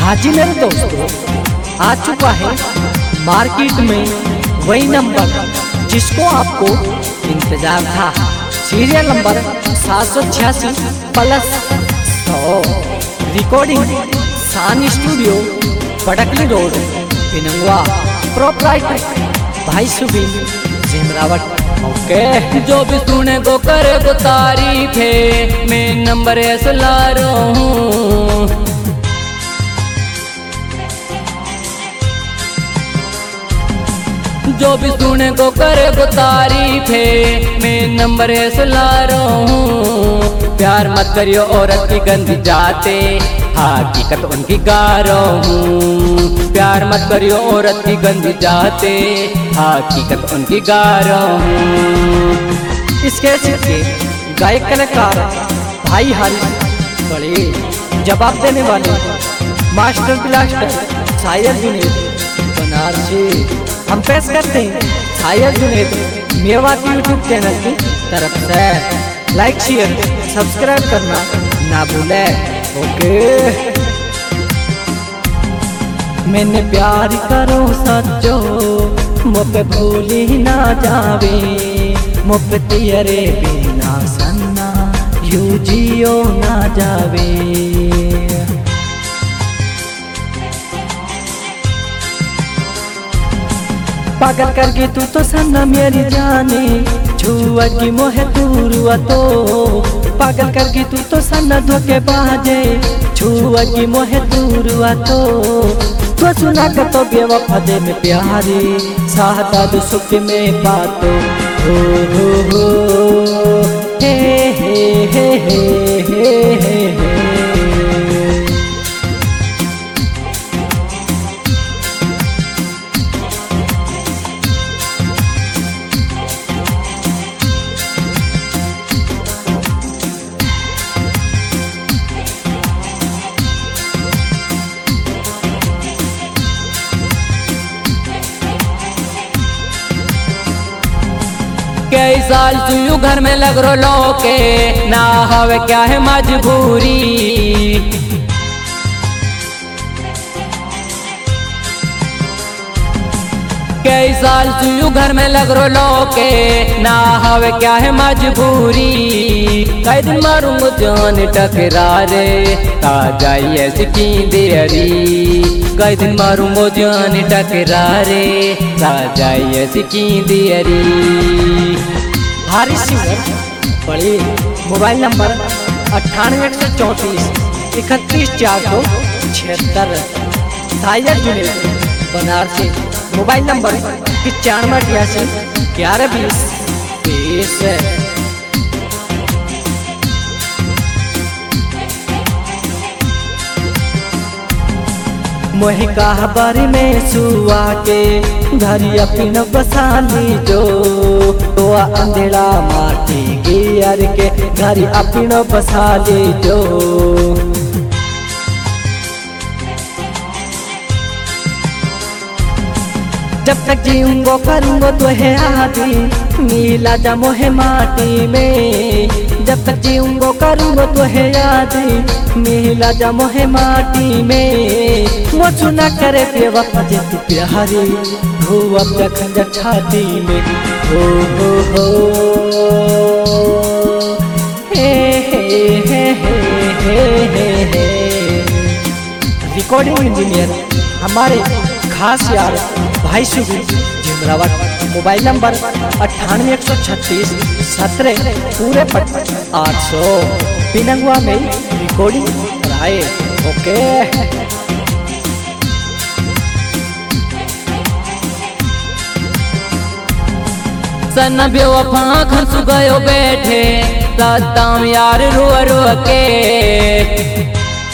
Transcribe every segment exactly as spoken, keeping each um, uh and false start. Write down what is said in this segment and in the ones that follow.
हाँ जी मेरे दोस्तों, आ चुका है मार्केट में वही नंबर जिसको आपको इंतजार था। सीरियल नंबर सात सौ छियासी प्लस सौ। रिकॉर्डिंग सान studio, Patkali road, Pinangwa. Proprietor भाई सुबीन जिमरावट। ओके, जो भी सुने को करे को तारीफ है, मैं नंबर ऐसे ला रहा हूँ। जो भी सुने को करे को तारीफ है, मैं नंबर ऐसे ला रहा हूँ। प्यार मत करियो औरत की गंदी जाते, हकीकत उनकी गा रहा हूँ। प्यार मत करियो औरत की गंदी जाते, हकीकत उनकी गा रहा हूँ। इसके सिक्के गायक कलाकार भाई हारिस बड़े जवाब देने वाले मास्टर ब्लास्टर शायर जुनेद बनारसी। हम पेश करते हैं शायर जुनेद मेवाती यूट्यूब चैनल की तरफ से। लाइक शेयर सब्सक्राइब करना ना भूले। ओके, मैंने प्यार करो सच्चो, मुझे भूली ना जावे। मुझे तेरे बिना सन्ना यू जियो ना जावे। पागल करके तू तो सन्ना मेरी जाने, छुआ की मोहे दूरुआ तो। पागल करके तू तो सन्ना धोखे बाजे, छुआ की मोहे दूरुआ तो। तो सुना कर तो बेवफा दे में प्यारी, साहता दो सुख में बातो। हो हो हो हे हे हे हे हे हे हे। कई साल तू घर में लग रो लोके, ना हवे क्या है मजबूरी। कई साल तू घर में लग रो लोके, ना हवे क्या है मजबूरी। कई दिन मारूंगा जान टकरारे, आ जाइए सिकी देरी। कई दिन मारूंगा जान टकरारे, आ जाइए सिकी देरी। हारिस सिंगर बड़े मोबाइल नंबर अट्ठानवे एक सौ चौंतीस इकतीस चार सौ छिहत्तर। शायर जुनेद बनारसी, मोबाइल नंबर पचानवे अठासी ग्यारह बीस बीस। मोहि कहबारी में सुआ के घरी अपना बसाली जो। तो अंधेरा माटी गियर के घरी अपना बसाली जो। जब तक जीऊंगो करूंगो तो है आदि, मिला जा मोहे माटी में। जब तक जीऊंगो करूंगो तो है आदि, मिला जा मोहे माटी में। वो सुना करे बेवफा जे तू प्यारी, हो अब जखन छाती में। हो हो हो हे हे हे हे हे हे। रिकॉर्डिंग इंजीनियर हमारे खास यार भाई सुबीन जिमरावट। मोबाइल नंबर अट्ठानवे एक सौ छत्तीस सत्रह पूरे पट आठ सौ। पिनंगवा में रिकॉर्डिंग कराए। ओके, सन्ना बेवफा खन सु गयो बैठे, सताम यार रो रो के।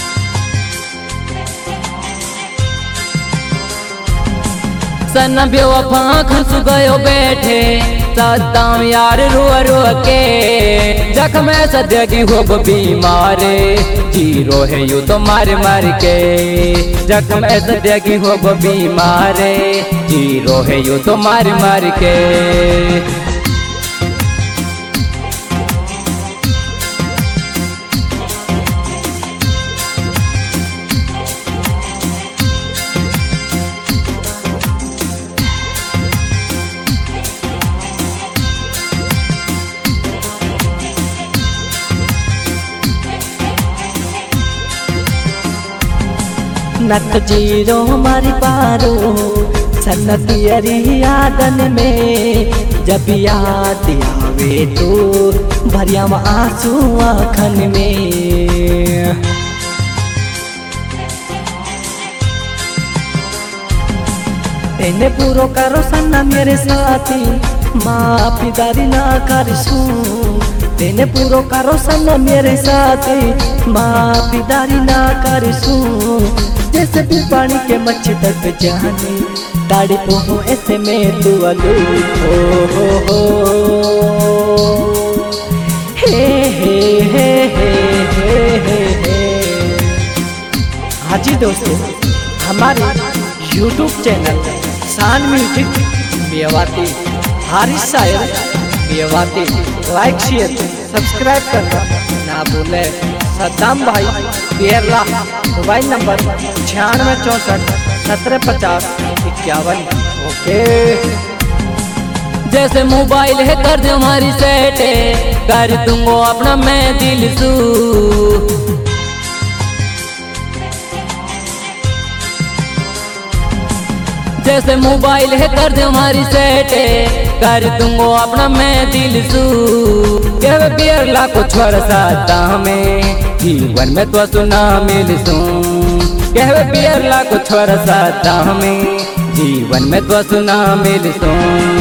सन्ना बेवफा खन सु गयो बैठे, सताम यार रो रो के। जख्म सद्य की हो बीमारे, जीरो है यू तो मार मार के। जख्म सद्य की हो बीमारे, जीरो है यू तो मार मार के। नत जीरो मारी पारो सन्नतियरी यादन में जब याद आवे तो भरिया आंसू आँखन में। तेने पूरो करो सन्ना मेरे साथी माफीदारी ना करसू। तेने पूरो करो सन्ना मेरे साथी माफीदारी ना करसू। जैसे भी पानी के मच्छी तक जाने दाड़ी पोहो ऐसे में तू अलू हो हो हो हे हे हे हे हे हे। हाँ जी दोस्तों, हमारे YouTube channel Shaan music Mewati Haris Shayar Mewati like share subscribe करना ना भूले। सद्दाम भाई केरला, मोबाइल नंबर छियानवे चौंसठ सत्रह पचास इक्यावन। ओके। जैसे मोबाइल है कर दे हमारी सेट, कर दूंगो अपना मैं दिल सू। जैसे मोबाइल है कर दे हमारी सेट, कर दूंगो अपना मैं दिल सू। कह बियर लाखों छोड़ साता में जीवन में तो सुना मिल सू। कह बियर लाखों छोड़ साता में जीवन में तो सुना मिल सू।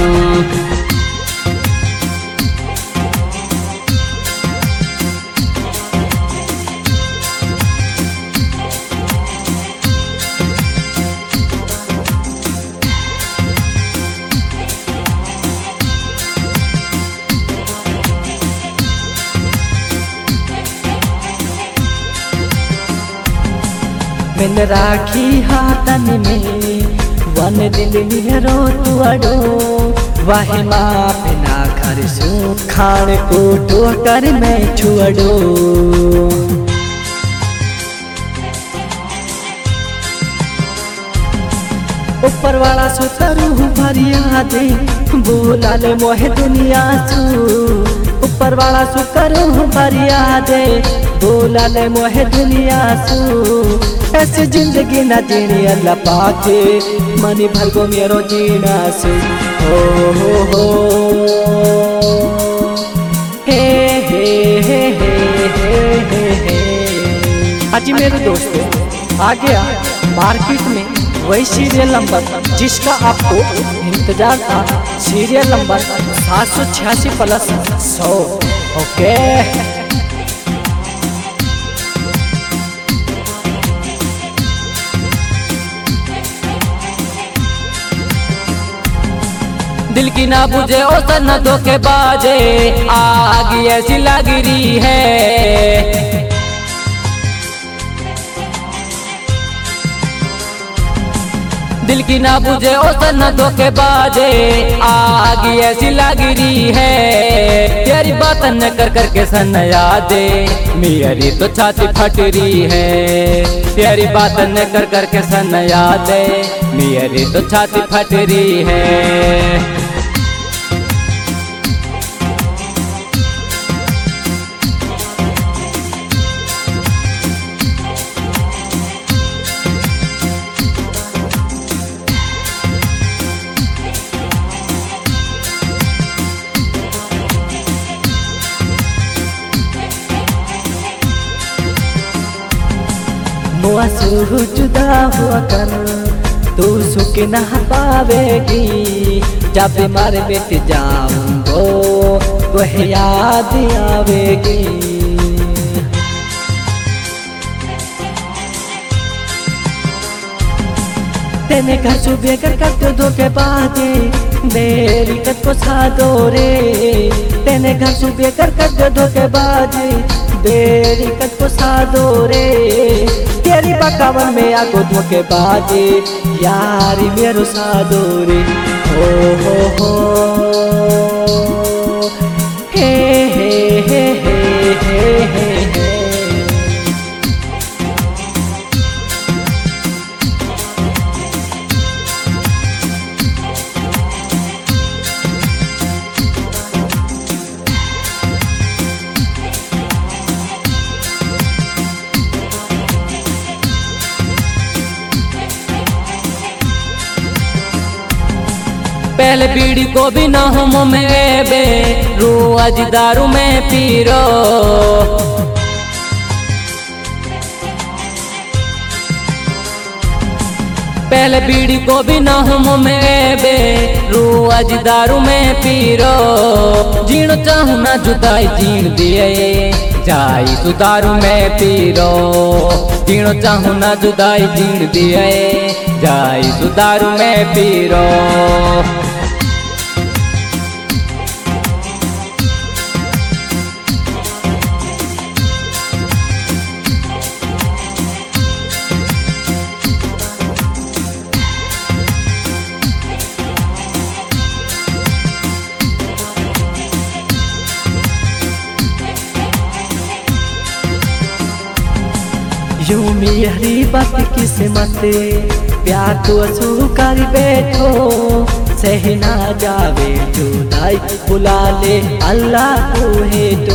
मैंने राखी हाथन में वन दिल मेरो तुअडो। वाहे माप ना करसू खान को टोकर में छुअडो। ऊपर वाला सुतरू भरिया दे बोला ले मोहे दुनिया सू। ऊपर वाला सुतरू भरिया दे बोला ले मोहे दुनिया सू। ऐसी जिंदगी न जीनी अल्लाह पाके मनी भर को मेरो जीना सू। हो हो हो हे हे हे हे हे हे। आज मेरे दोस्तों आ गया मार्केट में वही सीरियल नंबर जिसका आपको इंतजार था, सीरियल नंबर सात सौ छियासी प्लस सौ। ओके। दिल की ना बुझे ओ सन्नतों के बाजे, आग ऐसी लग रही है। दिल की ना बुझे ओ सन्नतों के बाजे, आग ऐसी लग रही है। तेरी बात न कर कर के सन यादे मेरी तो छाती फट रही है। तेरी बात न कर कर के सन यादे मेरी तो छाती फट रही है। मुआ से जुदा हुआ कर तू सुख न पावेगी। जब बीमार मिट जाऊंगो तो याद आवेगी। तेने घर सुबह कर कर धोखे बाजे मेरी कद को साधो रे। तेने घर सुबह कर कर धोखे बाजे मेरी कद को साधो रे। तेरी बकावन में आगो धोखे बाजे यारी मेरो साधो रे। हो हो हो हे हे हे हे हे हे हे। पहले बीड़ी को भी ना हम में बे रोज दारू में पीरो। पहले बीड़ी को भी ना हम में बे रोज दारू में पीरो। जीण चाहू ना जुदाई जीण दिए जाई तू दारू में पीरो। जीण चाहू ना जुदाई जीण दिए जाई तू दारू में पीरो। यूं मेरी बात किस्मत प्यार तो असुकारी बैठो सह ना जावे जुदाई बुला ले अल्लाह को है तो।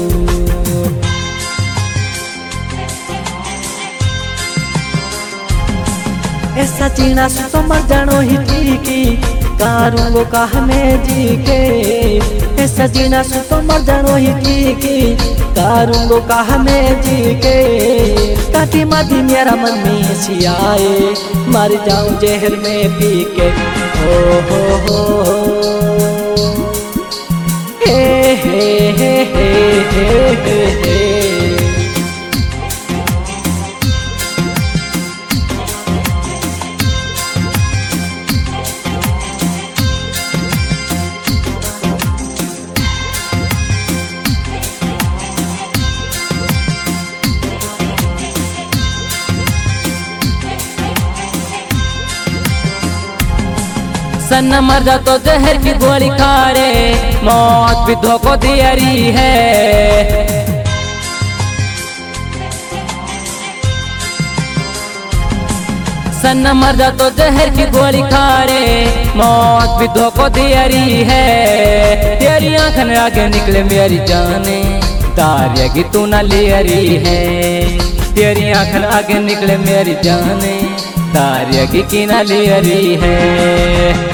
ऐसा जीना तो मर जानो ही ठीक कारूंगो का हमें जी के। ऐसा जीना तो मर जानो ही ठीक कारूंगो का हमें जी के। काटी मादी मेरा मन में सियाए मर जाऊं जहर में पी के। हो हो हो हे हे हे हे हे हे हे। सन्ना मर जा तो जहर की गोली खा रे मौत भी धोखो दियरी है। सन्ना मर जा तो जहर की गोली खा रे मौत भी धोखो दियरी है। तेरी आंखन आगे निकले मेरी जाने तारिया की तू न लियरी है। तेरी आंखन आगे निकले मेरी जाने तारिया की की न लियरी है।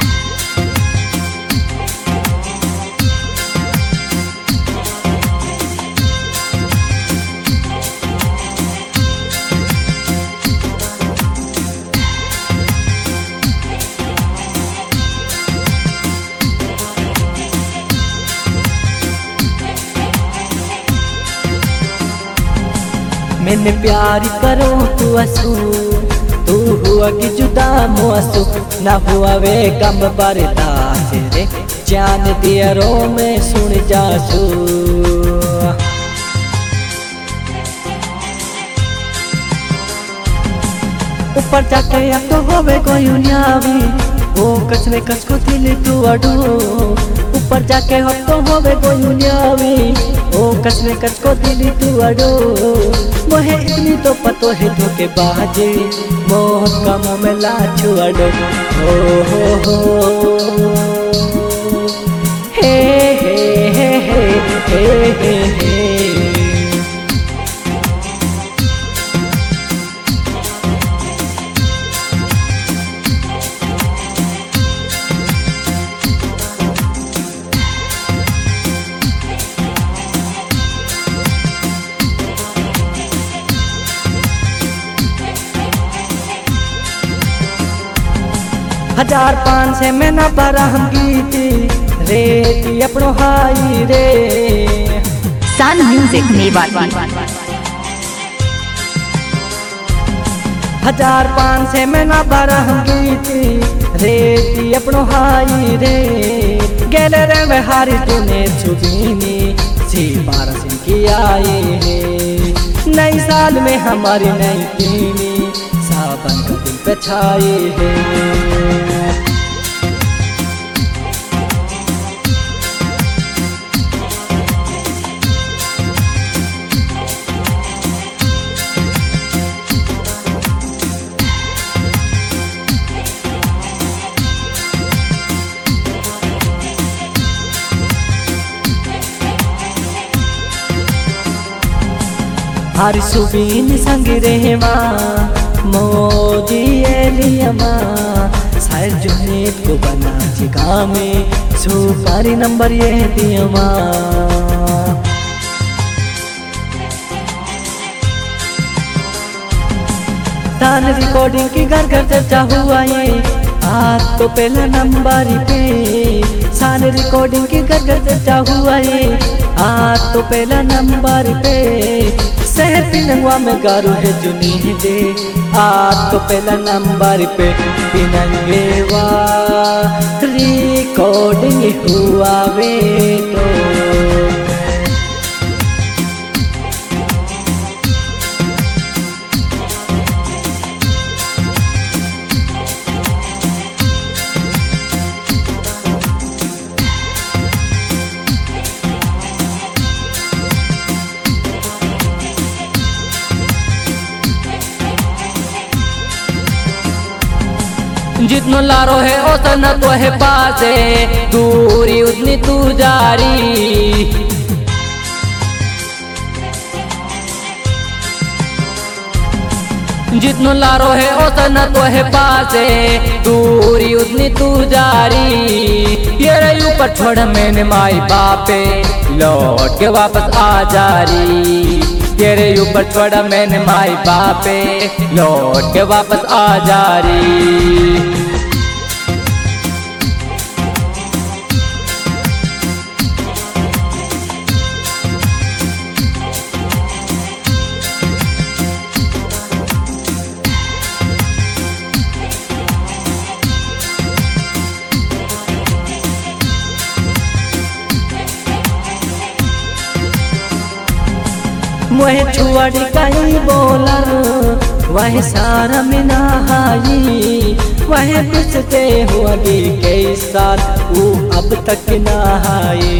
मैंने प्यार करो तू असू तू हुआ कि जुदा मुआसू ना हुआ वे कम बर्दाश्त रे जान दिया रो में सुन जासू। ऊपर जाके अब तो होवे कोई न्यावी ओ कचरे कच को दिल तू अडू। ऊपर जाके अब तो होवे कोई न्यावी ओ कचरे कच को दिल तू अडू। मोहे इतनी तो पतो है धोखे बाजे मोह का मुँह में लाछू अडो। हो हो हो हे हे हे हे हे हे हे। हजार पाँच से मैं न बरहम गीती रे अपनो हाई रे। सन म्यूजिक नेवाली। हजार पाँच से मैं न बरहम गीती रे अपनो हाई रे। गेले रे वे हारी तूने छुबीनी सी बारह सिंह की आई है। नई साल में हमारी नई पीनी सावन का दिल पे छाई है। हर सुबीन संग रहवा मोदी एलियमा साइर जुनेद को बना चिका में सुपारी नंबर ये दिया तान रिकॉर्डिंग की घर घर चर्चा हुआ ये आज तो पहला नंबर पे सान रिकॉर्डिंग की घर घर चर्चा हुआ ये आज तो पहला नंबर पे शहर पिनंगवा में गारू है जुनी दे आज तो पहला नंबर पे पिनंगेवा रिकॉर्डिंग हुआ वे तो जितनो लारो है उतना तो है पासे दूरी उतनी तू जारी जितनो लारो है उतना तो है पासे दूरी उतनी तू जारी ये रही ऊपर छोड़ मैंने माई बापे लौट के वापस आ जारी तेरे ऊपर छोड़ा मैंने माई बापे लौट के वापस आ जारी वह छुआड़ी कई बोलर वह सारा में नहाई वह पूछते हुआ कि कई साल वो अब तक नहाए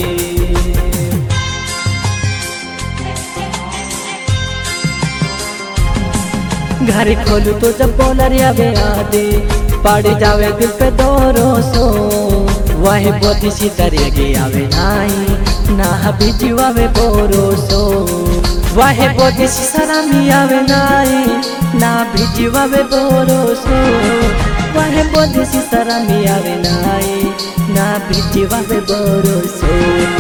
घर खोलू तो जब बोलर यावे आदे पड़ जावे दिल पे दो सो वह बोती सी तरह के आवे नाई ना भिजवावे बोरोसो वह बोधी सरामी आवे नाई ना भिजवावे बोरोसो वह बोधी सरामी आवे नाई ना भिजवावे बोरोसो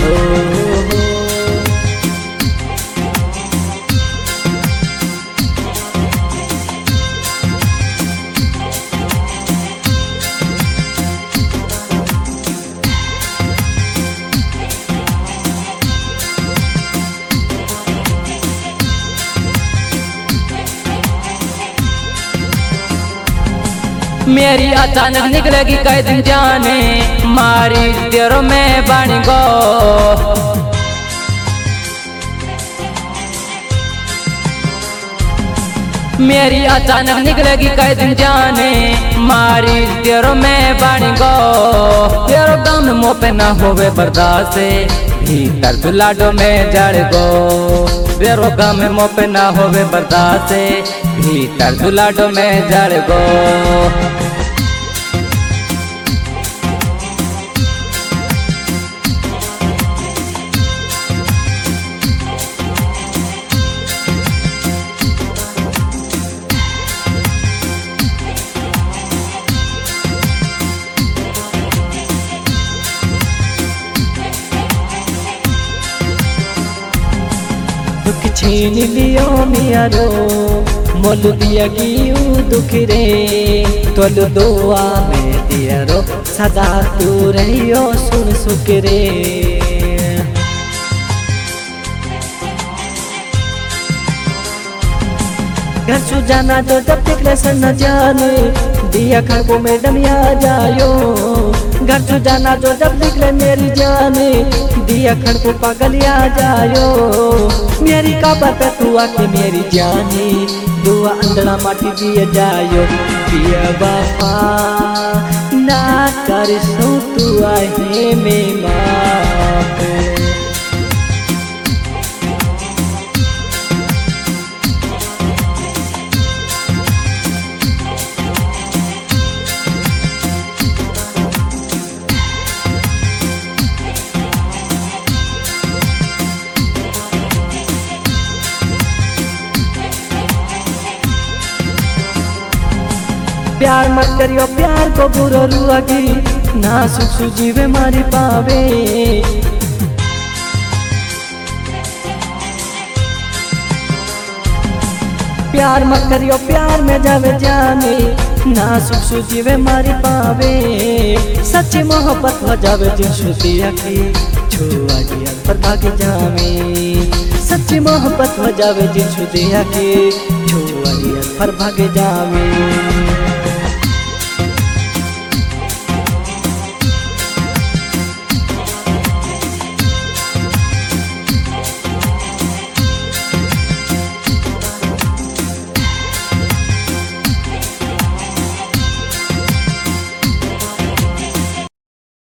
मेरी अचानक निकलेगी कई दिन जाने मारी तेरो में बन गो मेरी अचानक निकलेगी कई दिन जाने मारी तेरो में बन गो तेरो दम मुँह पे ना होवे बर्दाश्त भीतर तू लाडो में जड़ गो तेरो गम मुँह पे ना होवे बर्दाश्त भीतर तू लाडो में जड़ गो दुख छीन लियो मियारो मोल दिया गियू दुख रे तोल दुआ में दिया रो सदा तू रहियो सुन सुख रे घर सु जाना जो जब तक लेसन न जाने दिया खड़को में डमिया जायो घर सु जाना जो जब निकले मेरी जाने दिया खड़को पागलिया जायो मेरी काबा पे तू आके मेरी जाने दुआ अंदड़ा माटी दिया जायो दिया बापा ना कर सो तू आहे में माप प्यार मत करियो प्यार को बुरो रुआगी ना सुख सुजीवे मारी पावे। प्यार मत करियो प्यार में जावे जाने, ना सुख सुजीवे मारी पावे। सच्ची मोहब्बत हो जावे जिन सुतिया की छुआ दिया पर भाग जावे। सच्ची मोहब्बत हो जावे जिन सुतिया की छुआ दिया पर भाग जावे।